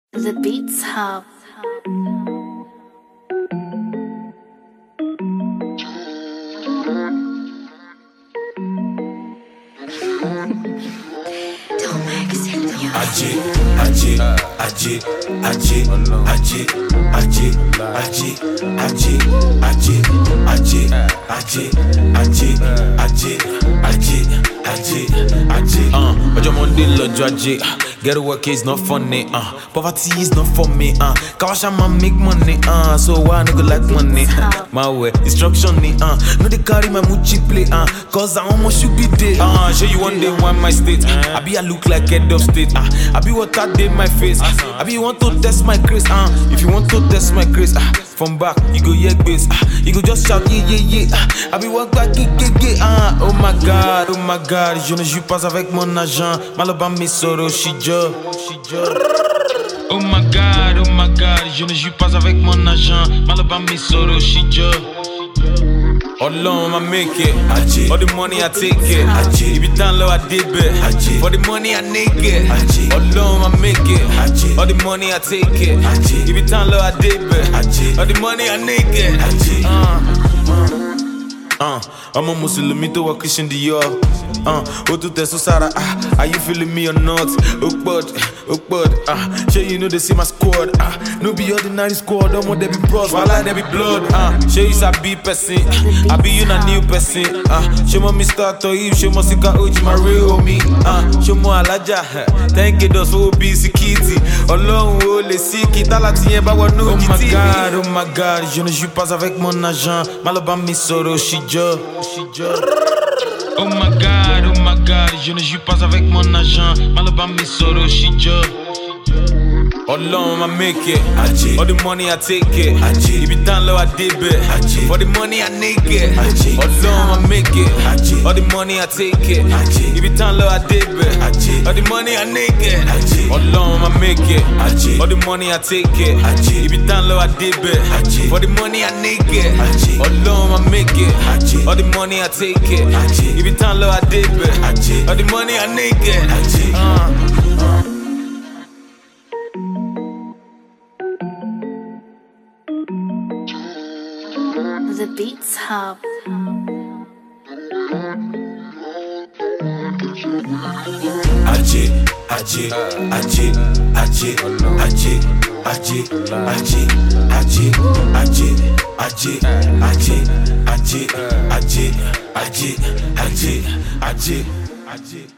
The Beats Hub. Ojo Monday lọ́jọ́ ajé, get to work is not funny. Poverty is not for me. Kawasha man make money. So why no go like money? My way instruction ni. No they carry my Muchi play. Cause I almost should be there. Show you one day want my state. I be I look like head of state. I be what I did my face. I be you want to test my grace. If you want to test my grace, from back you go yeah bass. You go just shout yeah. I be walk back yeah. Oh my god, je ne joue pas avec mon agent. Malaba mes soros, she job. Oh my god, je ne joue pas avec mon agent. Malaba mes soros, she job. All alone, I make it. All the money I take it. If you down low, I did it. For the money I naked. All alone, I make it. All the money I take it. If you down low, I did it. All the money I naked. I'm a Muslim, to a Christian Dior. Otu teso Sara, are you feeling me or not? Ukbud, sure you know they see my squad. No be ordinary squad, don't want they be bros, while they be blood. Sure you sabi person, I be you na new person. Show me Mr. Toib, show me Sika Oji, my real homie. Show me Alaja, thank you those who be sikiti. Alone, oh les siki, talati yeba wa no jiti. Oh my god, je ne joue pas avec mon agent. Malaba mi soro, she job. Oh my god, je ne joue pas avec mon agent. Malaba mi soro, she job. All alone, I make it. All the money I take it. If you down low, I did it. For the money I naked. All alone, I make it. All the money I take it. If you down low, I did it. All the money I naked. All alone, I make it. All the money I take it. If you down low, I did it. For the money I naked. All alone, I make it. All the money I take it. If you down low, I did it. All the money I naked. The Beats Hub. Ajé.